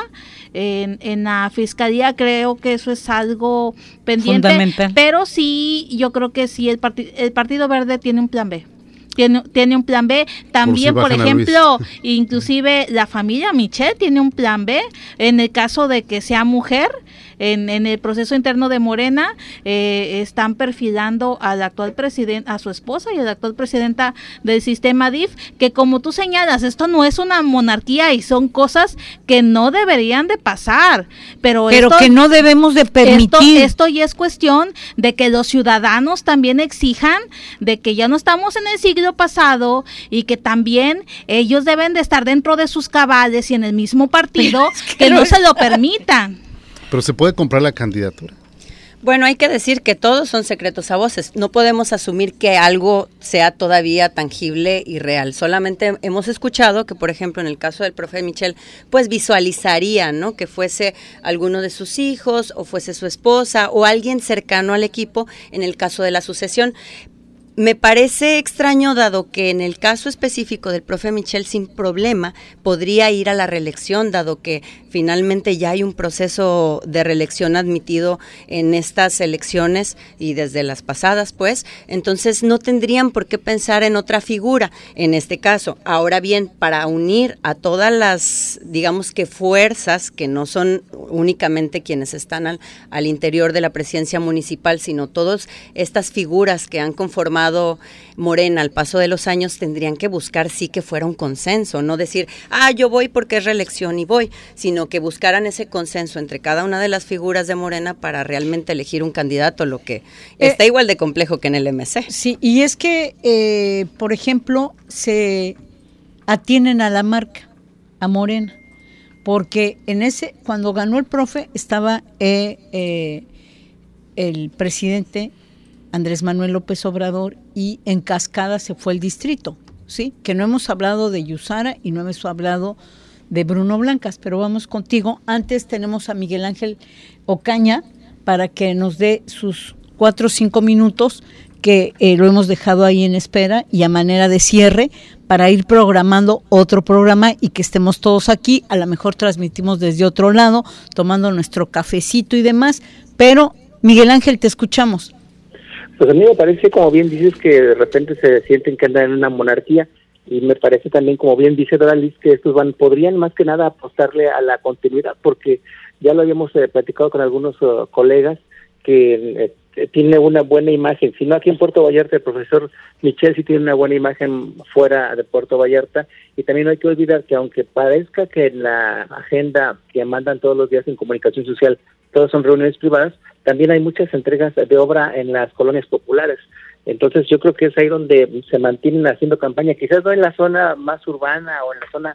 en la fiscalía. Creo que eso es algo pendiente, fundamental. Pero sí, yo creo que sí, el Partido Verde tiene un plan B. Tiene un plan B, también por ejemplo, inclusive la familia Michel tiene un plan B, en el caso de que sea mujer, en el proceso interno de Morena, están perfilando al actual presidente, a su esposa y a la actual presidenta del sistema DIF, que como tú señalas, esto no es una monarquía y son cosas que no deberían de pasar, pero esto, que no debemos de permitir. Esto ya es cuestión de que los ciudadanos también exijan de que ya no estamos en el siglo pasado y que también ellos deben de estar dentro de sus cabales y en el mismo partido, que no se lo permitan. Pero se puede comprar la candidatura. Bueno, hay que decir que todos son secretos a voces. No podemos asumir que algo sea todavía tangible y real. Solamente hemos escuchado que, por ejemplo, en el caso del profe Michel, pues visualizaría, ¿no? Que fuese alguno de sus hijos o fuese su esposa o alguien cercano al equipo en el caso de la sucesión. Me parece extraño, dado que en el caso específico del profe Michel sin problema podría ir a la reelección, dado que finalmente ya hay un proceso de reelección admitido en estas elecciones y desde las pasadas, pues, entonces no tendrían por qué pensar en otra figura en este caso. Ahora bien, para unir a todas las, digamos que fuerzas, que no son únicamente quienes están al interior de la presidencia municipal, sino todas estas figuras que han conformado Morena al paso de los años, tendrían que buscar sí que fuera un consenso, no decir, yo voy porque es reelección y voy, sino que buscaran ese consenso entre cada una de las figuras de Morena para realmente elegir un candidato, lo que está igual de complejo que en el MC. Sí, y es que, por ejemplo, se atienen a la marca, a Morena, porque cuando ganó el profe estaba el presidente Andrés Manuel López Obrador y en cascada se fue el distrito, ¿sí? Que no hemos hablado de Yusara y no hemos hablado de Bruno Blancas, pero vamos contigo. Antes tenemos a Miguel Ángel Ocaña para que nos dé sus 4 o 5 minutos que lo hemos dejado ahí en espera y a manera de cierre para ir programando otro programa y que estemos todos aquí. A lo mejor transmitimos desde otro lado, tomando nuestro cafecito y demás, pero Miguel Ángel, te escuchamos. Pues a mí me parece, como bien dices, que de repente se sienten que andan en una monarquía, y me parece también, como bien dice Doralis, que estos podrían más que nada apostarle a la continuidad, porque ya lo habíamos platicado con algunos colegas, que tiene una buena imagen, si no aquí en Puerto Vallarta, el profesor Michel sí tiene una buena imagen fuera de Puerto Vallarta, y también no hay que olvidar que aunque parezca que en la agenda que mandan todos los días en comunicación social, todas son reuniones privadas, también hay muchas entregas de obra en las colonias populares. Entonces yo creo que es ahí donde se mantienen haciendo campaña, quizás no en la zona más urbana o en la zona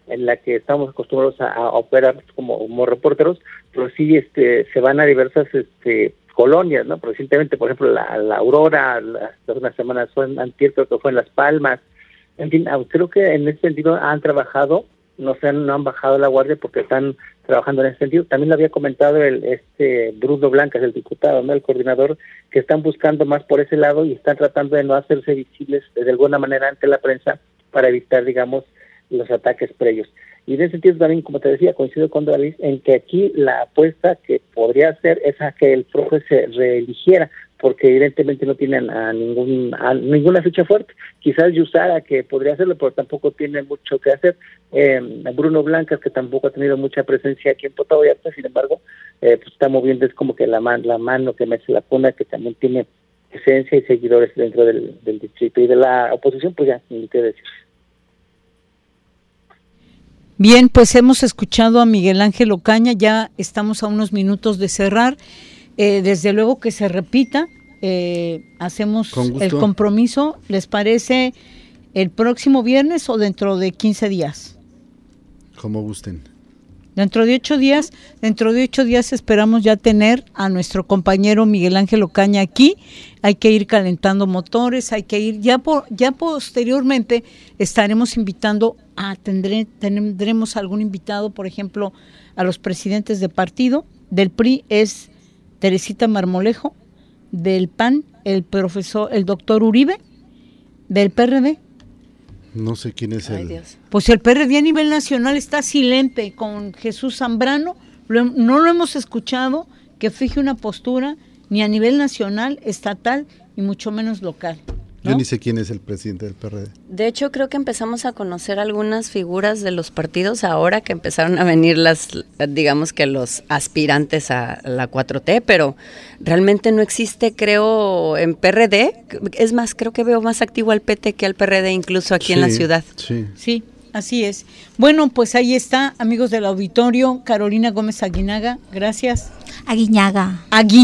en la que estamos acostumbrados a operar como reporteros, pero sí se van a diversas colonias, ¿no? Recientemente, por ejemplo, la Aurora, hace unas semanas fue en Antier, creo que fue en Las Palmas. En fin, creo que en ese sentido han trabajado, no han bajado la guardia porque están trabajando en ese sentido. También lo había comentado Bruno Blancas, el diputado, ¿no? El coordinador, que están buscando más por ese lado y están tratando de no hacerse visibles de alguna manera ante la prensa para evitar, digamos, los ataques previos. Y en ese sentido también, como te decía, coincido con Doralis en que aquí la apuesta que podría hacer es a que el profe se reeligiera, porque evidentemente no tienen ninguna ficha fuerte. Quizás Yusara, que podría hacerlo, pero tampoco tiene mucho que hacer. Bruno Blancas, que tampoco ha tenido mucha presencia aquí en Puerto Vallarta, sin embargo, pues está moviendo, es como que la mano que mece la cuna, que también tiene presencia y seguidores dentro del distrito. Y de la oposición, pues ya, ni qué decir. Bien, pues hemos escuchado a Miguel Ángel Ocaña, ya estamos a unos minutos de cerrar. Desde luego que se repita, hacemos el compromiso, ¿les parece el próximo viernes o dentro de 15 días? Como gusten. Dentro de 8 días esperamos ya tener a nuestro compañero Miguel Ángel Ocaña aquí. Hay que ir calentando motores, hay que ir, ya posteriormente estaremos invitando tendremos algún invitado, por ejemplo, a los presidentes de partido. Del PRI es Teresita Marmolejo, del PAN el doctor Uribe, del PRD. No sé quién es Dios. Pues el PRD a nivel nacional está silente con Jesús Zambrano, no lo hemos escuchado que fije una postura ni a nivel nacional, estatal y mucho menos local, ¿no? Yo ni sé quién es el presidente del PRD. De hecho, creo que empezamos a conocer algunas figuras de los partidos ahora que empezaron a venir digamos que los aspirantes a la 4T, pero realmente no existe, creo, en PRD. Es más, creo que veo más activo al PT que al PRD, incluso aquí en la ciudad. Sí, así es. Bueno, pues ahí está, amigos del auditorio, Carolina Gómez Aguinaga, gracias. Aguiñaga.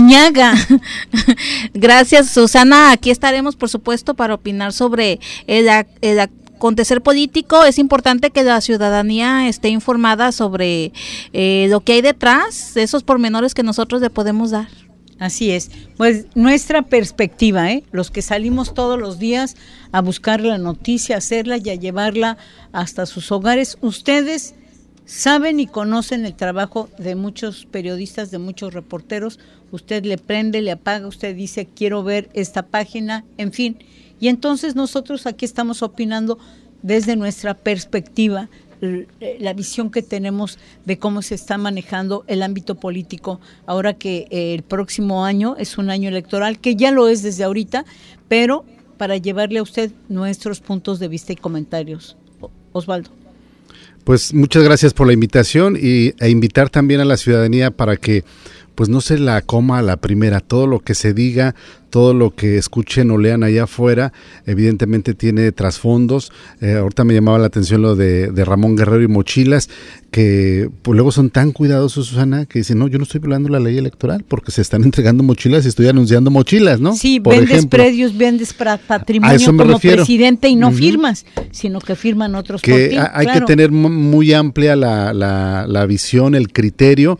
Gracias, Susana. Aquí estaremos, por supuesto, para opinar sobre el acontecer político. Es importante que la ciudadanía esté informada sobre lo que hay detrás, de esos pormenores que nosotros le podemos dar. Así es, pues nuestra perspectiva, los que salimos todos los días a buscar la noticia, a hacerla y a llevarla hasta sus hogares, ustedes saben y conocen el trabajo de muchos periodistas, de muchos reporteros. Usted le prende, le apaga, usted dice quiero ver esta página, en fin, y entonces nosotros aquí estamos opinando desde nuestra perspectiva, la visión que tenemos de cómo se está manejando el ámbito político, ahora que el próximo año es un año electoral, que ya lo es desde ahorita, pero para llevarle a usted nuestros puntos de vista y comentarios. Osvaldo. Pues muchas gracias por la invitación e invitar también a la ciudadanía para que pues no se la coma a la primera. Todo lo que se diga, todo lo que escuchen o lean allá afuera, evidentemente tiene trasfondos. Ahorita me llamaba la atención lo de Ramón Guerrero y Mochilas, que pues luego son tan cuidadosos, Susana, que dicen, no, yo no estoy violando la ley electoral porque se están entregando mochilas y estoy anunciando mochilas, ¿no? Sí, vendes predios, vendes patrimonio como refiero. Presidente y no firmas, sino que firman otros que por ti. Hay que tener muy amplia la visión, el criterio.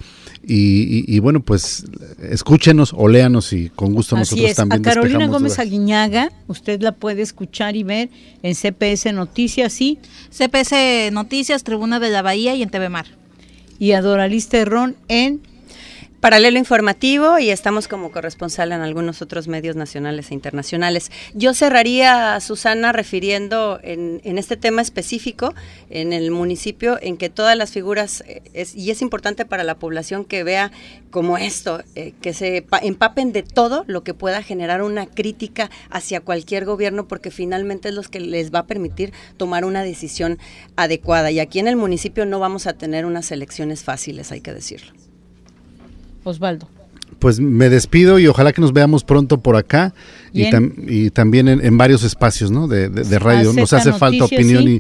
Y bueno, pues escúchenos o léanos y con gusto nosotros también despejamos dudas. A Carolina Gómez Aguiñaga, usted la puede escuchar y ver en CPS Noticias, ¿sí? CPS Noticias, Tribuna de la Bahía y en TV Mar. Y a Doralis Terrón en Paralelo Informativo, y estamos como corresponsal en algunos otros medios nacionales e internacionales. Yo cerraría, Susana, refiriendo en este tema específico, en el municipio, en que todas las figuras, y es importante para la población que vea como esto, que se empapen de todo lo que pueda generar una crítica hacia cualquier gobierno, porque finalmente es lo que les va a permitir tomar una decisión adecuada. Y aquí en el municipio no vamos a tener unas elecciones fáciles, hay que decirlo. Osvaldo. Pues me despido y ojalá que nos veamos pronto por acá y también en varios espacios, ¿no? de radio. Nos hace falta opinión, sí.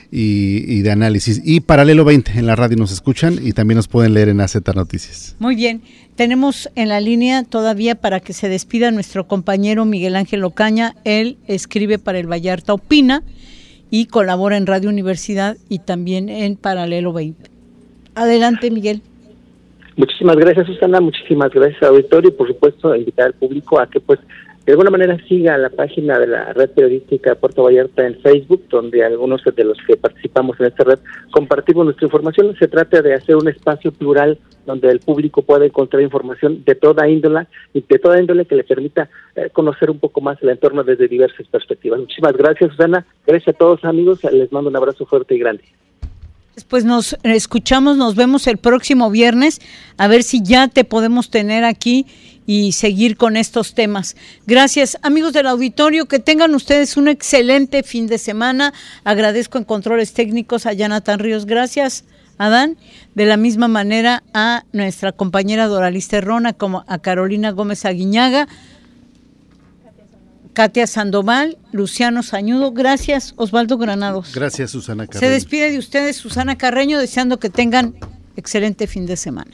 y de análisis. Y Paralelo 20 en la radio nos escuchan y también nos pueden leer en AZ Noticias. Muy bien. Tenemos en la línea todavía para que se despida nuestro compañero Miguel Ángel Ocaña. Él escribe para el Vallarta Opina y colabora en Radio Universidad y también en Paralelo 20. Adelante, Miguel. Muchísimas gracias, Susana, muchísimas gracias al auditorio y por supuesto invitar al público a que pues de alguna manera siga la página de la red periodística Puerto Vallarta en Facebook, donde algunos de los que participamos en esta red compartimos nuestra información. Se trata de hacer un espacio plural donde el público pueda encontrar información de toda índole que le permita conocer un poco más el entorno desde diversas perspectivas. Muchísimas gracias, Susana. Gracias a todos, amigos. Les mando un abrazo fuerte y grande. Pues nos escuchamos, nos vemos el próximo viernes, a ver si ya te podemos tener aquí y seguir con estos temas. Gracias, amigos del auditorio, que tengan ustedes un excelente fin de semana. Agradezco en controles técnicos a Jonathan Ríos, gracias, Adán. De la misma manera a nuestra compañera Doralista Herrón, como a Carolina Gómez Aguiñaga, Katia Sandoval, Luciano Sañudo, gracias, Osvaldo Granados. Gracias, Susana Carreño. Se despide de ustedes Susana Carreño, deseando que tengan excelente fin de semana.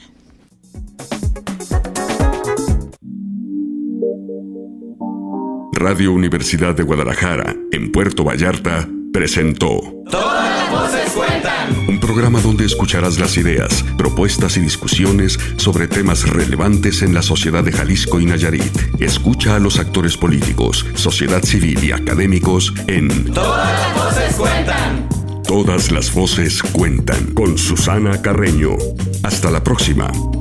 Radio Universidad de Guadalajara, en Puerto Vallarta, presentó Todas las voces cuentan. un programa donde escucharás las ideas, propuestas y discusiones sobre temas relevantes en la sociedad de Jalisco y Nayarit. Escucha a los actores políticos, sociedad civil y académicos en Todas las voces cuentan. Todas las voces cuentan con Susana Carreño. Hasta la próxima.